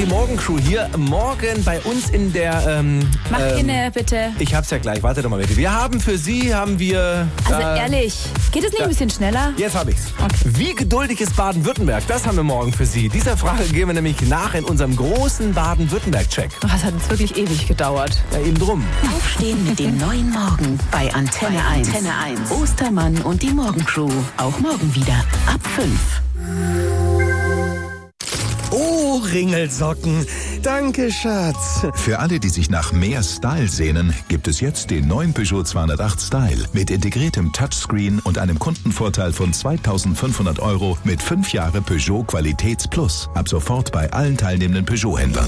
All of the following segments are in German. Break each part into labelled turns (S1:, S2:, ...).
S1: die Morgencrew hier. Morgen bei uns in der...
S2: Mach inne, bitte.
S1: Ich hab's ja gleich, warte doch mal bitte. Wir haben für Sie, Also
S2: ehrlich, geht es nicht ein bisschen schneller?
S1: Jetzt hab ich's.
S2: Okay.
S1: Wie geduldig ist Baden-Württemberg? Das haben wir morgen für Sie. Dieser Frage gehen wir nämlich nach in unserem großen Baden-Württemberg-Check.
S2: Das hat jetzt wirklich ewig gedauert.
S1: Ja, eben drum.
S3: Aufstehen mit dem neuen Morgen bei Antenne 1. Ostermann und die Morgencrew. Auch morgen wieder ab 5.
S4: Oh, Ringelsocken. Danke, Schatz.
S5: Für alle, die sich nach mehr Style sehnen, gibt es jetzt den neuen Peugeot 208 Style mit integriertem Touchscreen und einem Kundenvorteil von 2.500 € mit 5 Jahre Peugeot Qualitäts Plus. Ab sofort bei allen teilnehmenden Peugeot-Händlern.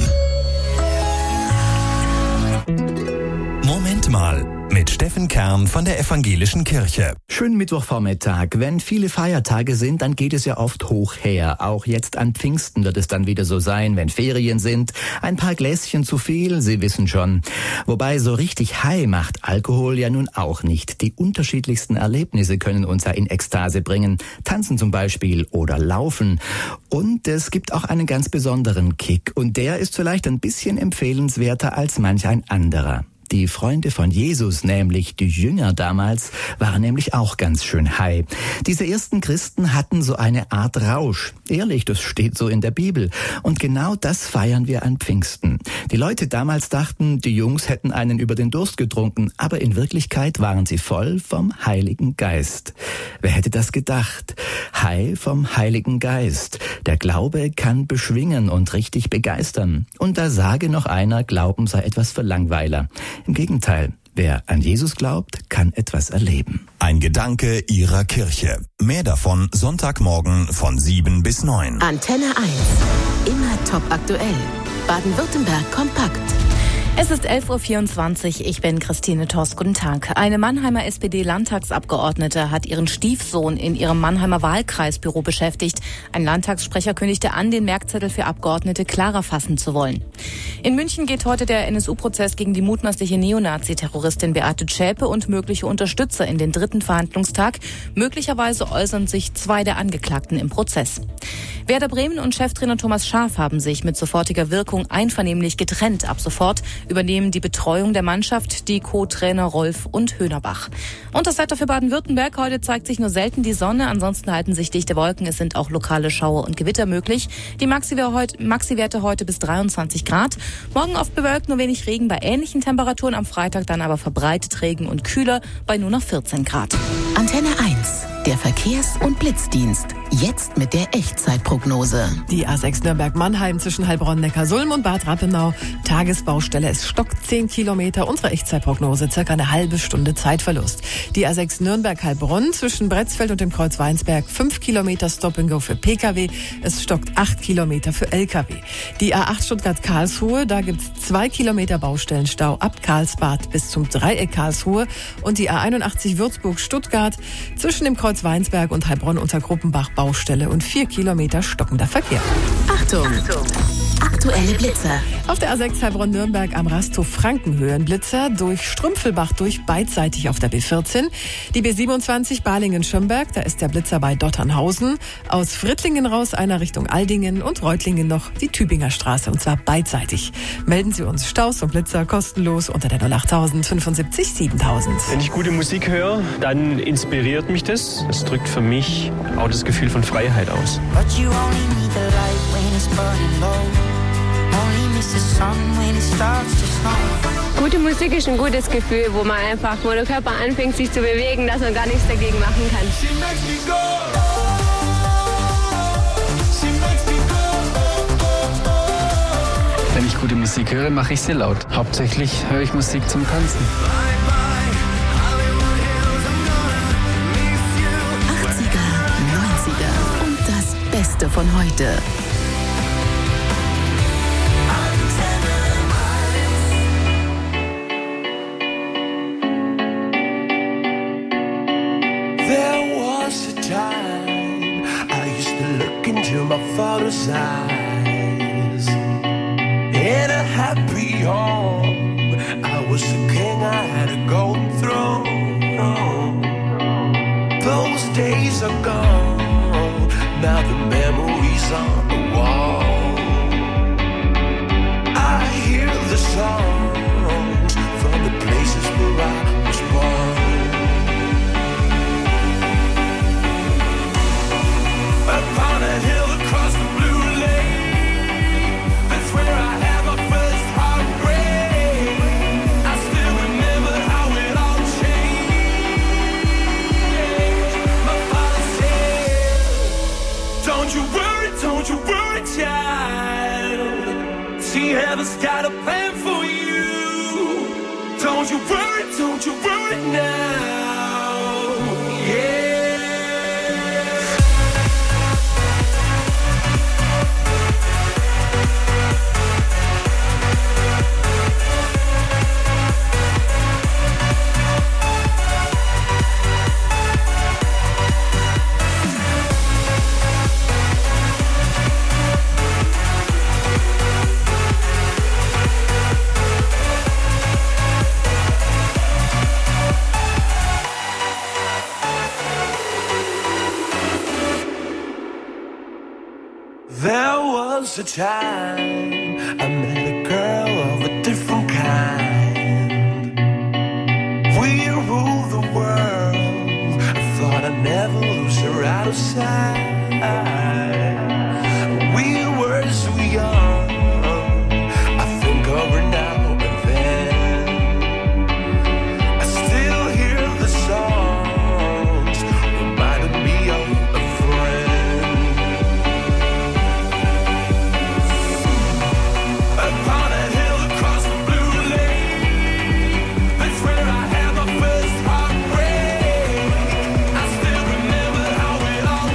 S6: Moment mal, mit Steffen Kern von der Evangelischen Kirche.
S7: Schönen Mittwochvormittag. Wenn viele Feiertage sind, dann geht es ja oft hoch her. Auch jetzt an Pfingsten wird es dann wieder so sein, wenn Ferien sind. Ein paar Gläschen zu viel, Sie wissen schon. Wobei so richtig high macht Alkohol ja nun auch nicht. Die unterschiedlichsten Erlebnisse können uns ja in Ekstase bringen. Tanzen zum Beispiel oder laufen. Und es gibt auch einen ganz besonderen Kick. Und der ist vielleicht ein bisschen empfehlenswerter als manch ein anderer. Die Freunde von Jesus, nämlich die Jünger damals, waren nämlich auch ganz schön high. Diese ersten Christen hatten so eine Art Rausch. Ehrlich, das steht so in der Bibel. Und genau das feiern wir an Pfingsten. Die Leute damals dachten, die Jungs hätten einen über den Durst getrunken, aber in Wirklichkeit waren sie voll vom Heiligen Geist. Wer hätte das gedacht? High vom Heiligen Geist. Der Glaube kann beschwingen und richtig begeistern. Und da sage noch einer, Glauben sei etwas für Langweiler. Im Gegenteil, wer an Jesus glaubt, kann etwas erleben.
S6: Ein Gedanke Ihrer Kirche. Mehr davon Sonntagmorgen von 7 bis 9.
S3: Antenne 1. Immer top aktuell. Baden-Württemberg kompakt.
S2: Es ist 11.24 Uhr, ich bin Christine Torst, guten Tag. Eine Mannheimer SPD-Landtagsabgeordnete hat ihren Stiefsohn in ihrem Mannheimer Wahlkreisbüro beschäftigt. Ein Landtagssprecher kündigte an, den Merkzettel für Abgeordnete klarer fassen zu wollen. In München geht heute der NSU-Prozess gegen die mutmaßliche Neonazi-Terroristin Beate Zschäpe und mögliche Unterstützer in den 3. Verhandlungstag. Möglicherweise äußern sich 2 der Angeklagten im Prozess. Werder Bremen und Cheftrainer Thomas Schaaf haben sich mit sofortiger Wirkung einvernehmlich getrennt. Ab sofort übernehmen die Betreuung der Mannschaft die Co-Trainer Rolf und Höhnerbach. Und das Wetter für Baden-Württemberg. Heute zeigt sich nur selten die Sonne. Ansonsten halten sich dichte Wolken. Es sind auch lokale Schauer und Gewitter möglich. Die Maxi-Werte heute bis 23 Grad. Morgen oft bewölkt, nur wenig Regen bei ähnlichen Temperaturen. Am Freitag dann aber verbreitet Regen und kühler bei nur noch 14 Grad.
S3: Antenne 1. Der Verkehrs- und Blitzdienst. Jetzt mit der Echtzeitprognose.
S8: Die A6 Nürnberg-Mannheim zwischen Heilbronn-Neckarsulm und Bad Rappenau. Tagesbaustelle, es stockt 10 Kilometer. Unsere Echtzeitprognose, circa eine halbe Stunde Zeitverlust. Die A6 Nürnberg-Heilbronn zwischen Bretzfeld und dem Kreuz Weinsberg. 5 Kilometer Stop-and-Go für Pkw. Es stockt 8 Kilometer für Lkw. Die A8 Stuttgart-Karlsruhe, da gibt's 2 Kilometer Baustellenstau ab Karlsbad bis zum Dreieck Karlsruhe. Und die A81 Würzburg-Stuttgart zwischen dem Kreuz Weinsberg und Heilbronn unter Gruppenbach Baustelle und 4 Kilometer stockender Verkehr.
S3: Achtung! Aktuelle Blitzer.
S8: Auf der A6 Heilbronn-Nürnberg am Rasthof Frankenhöhe ein Blitzer, durch Strümpfelbach durch beidseitig auf der B14. Die B27 Balingen-Schömberg, da ist der Blitzer bei Dotternhausen. Aus Frittlingen raus einer Richtung Aldingen und Reutlingen noch die Tübinger Straße und zwar beidseitig. Melden Sie uns Staus und Blitzer kostenlos unter der 08000 75 7000.
S9: Wenn ich gute Musik höre, dann inspiriert mich das. Es drückt für mich auch das Gefühl von Freiheit aus.
S10: Gute Musik ist ein gutes Gefühl, wo der Körper anfängt sich zu bewegen, dass man gar nichts dagegen machen kann.
S11: Wenn ich gute Musik höre, mache ich sie laut. Hauptsächlich höre ich Musik zum Tanzen.
S3: 80er, 90er und das Beste von heute.
S12: There was a time I used to look into my father's eyes. In a happy home, I was a king, I had a golden throne. Those days are gone, now the memories on the wall. the songs from the places where I was born. Upon a hill across the blue lake, that's where I had my first heartbreak. I still remember how it all changed. My father said, don't you worry, child. See, heaven's got a plan for you. Don't you worry now. Yeah. There was a time I met a girl of a different kind. We ruled the world. I thought I'd never lose her out of sight. We were so young. I think of her now and then. I still hear the songs reminding me of a friend. Upon a hill across the blue lake, that's where I had my first heartbreak. I still remember how it all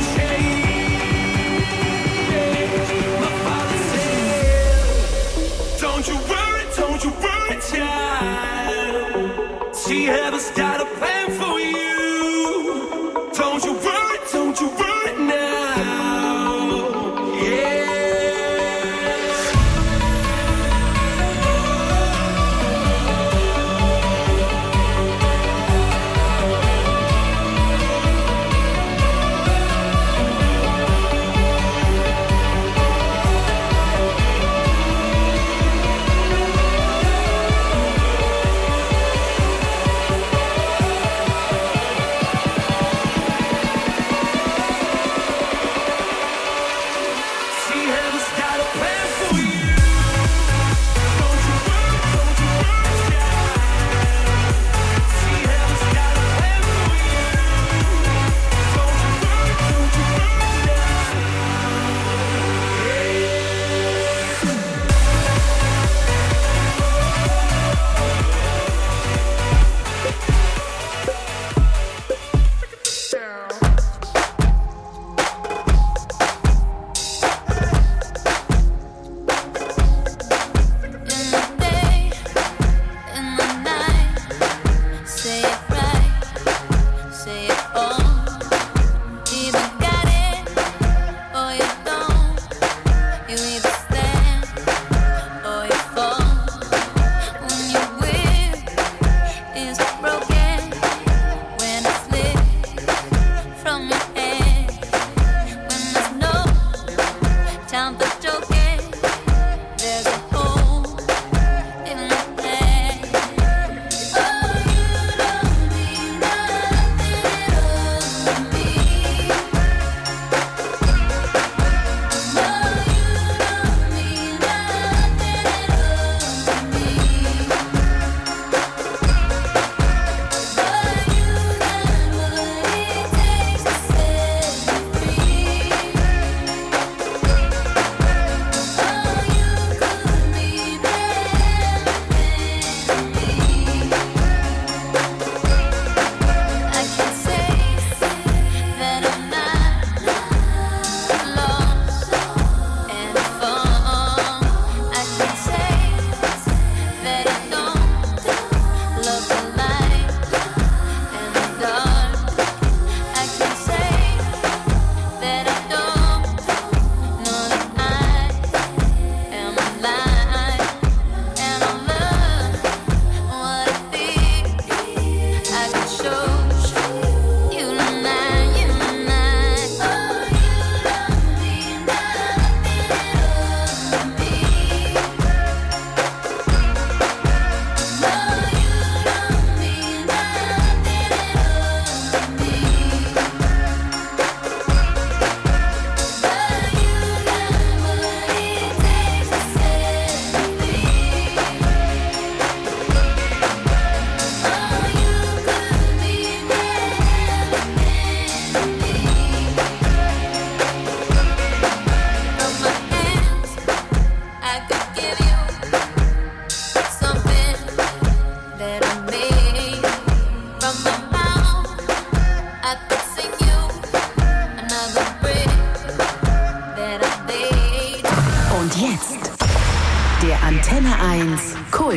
S12: changed. My father said, don't you worry, child. See, heaven's got a plan for you. Don't you worry now. Yeah.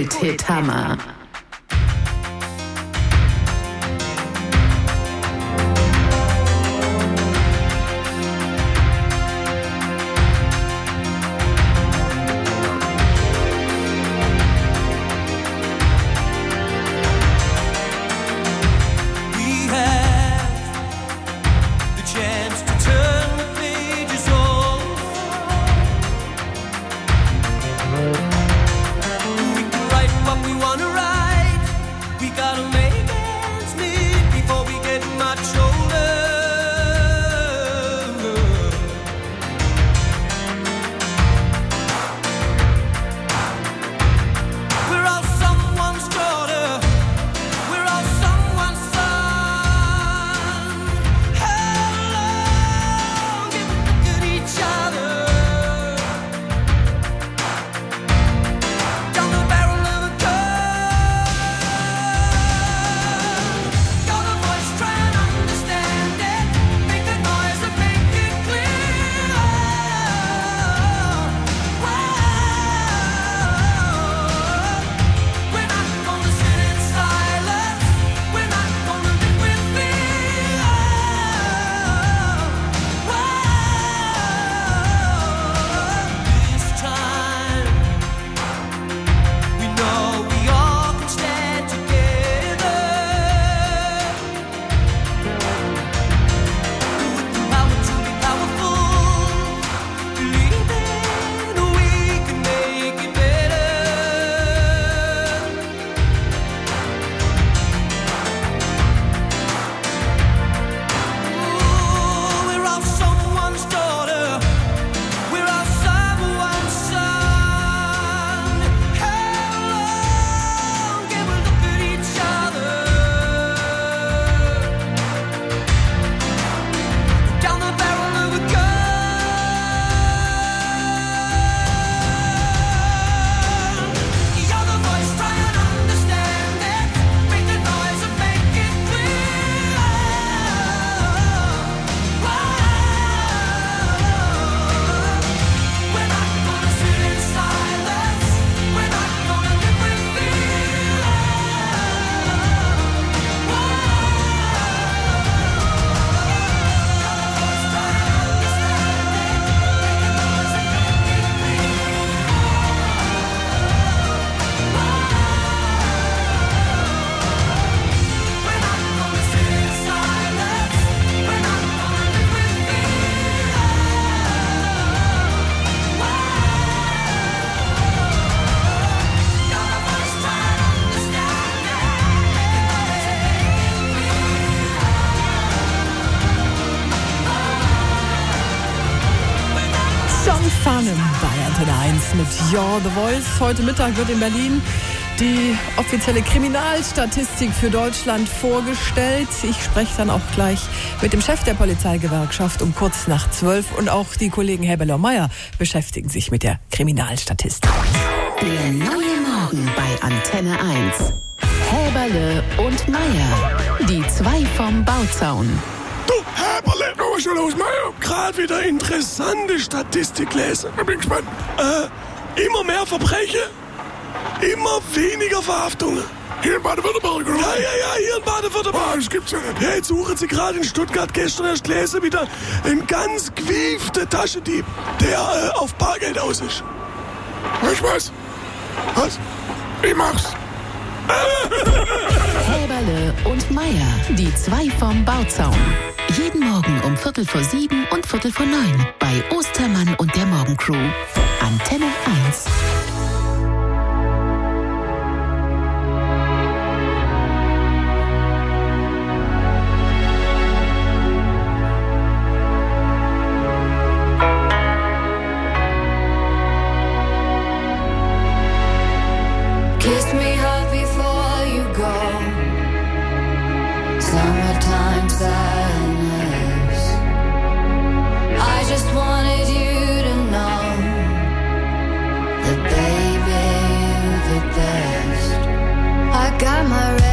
S3: Kult-Hit-Hammer.
S8: Bei Antenne 1 mit You're the Voice. Heute Mittag wird in Berlin die offizielle Kriminalstatistik für Deutschland vorgestellt. Ich spreche dann auch gleich mit dem Chef der Polizeigewerkschaft um kurz nach 12. Und auch die Kollegen Heberle und Meyer beschäftigen sich mit der Kriminalstatistik.
S3: Der neue Morgen bei Antenne 1. Heberle und Meyer. Die zwei vom Bauzaun.
S4: Du, Heberle, was ist los, Meyer? Gerade wieder interessante Statistik lesen. Ich bin gespannt. Immer mehr Verbrechen, immer weniger Verhaftungen. Hier in Baden-Württemberg, oder? Ja, hier in Baden-Württemberg. Das gibt's ja nicht. Ja, jetzt suchen sie gerade in Stuttgart gestern erst gelesen wieder einen ganz gewieften Taschendieb, der auf Bargeld aus ist. Weißt du was? Was? Ich mach's.
S3: Heberle und Meyer, die zwei vom Bauzaun. Jeden Morgen um 7:15 und 8:45 bei Ostermann und der Morgencrew. Antenne 1.
S13: Kiss me hard before you go. Summertime sadness. I just wanted you to know that baby, you're the best. I got my